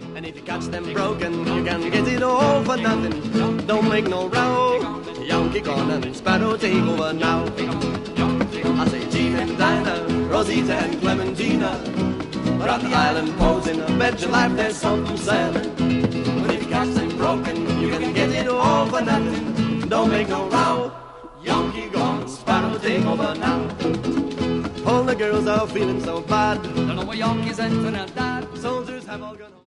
And if you catch them broken, you can get it all for nothing. Don't make no row. Yankee gone and Sparrow take over now. I say Jean and Dinah, Rosita and Clementina are on the island posing. I bet your life there's something selling. But if you catch them broken, you can get it all for nothing. Don't make no row. Yankee gone, Sparrow take over now. All the girls are feeling so bad. Don't know what Yankees and that. Soldiers have all gone home.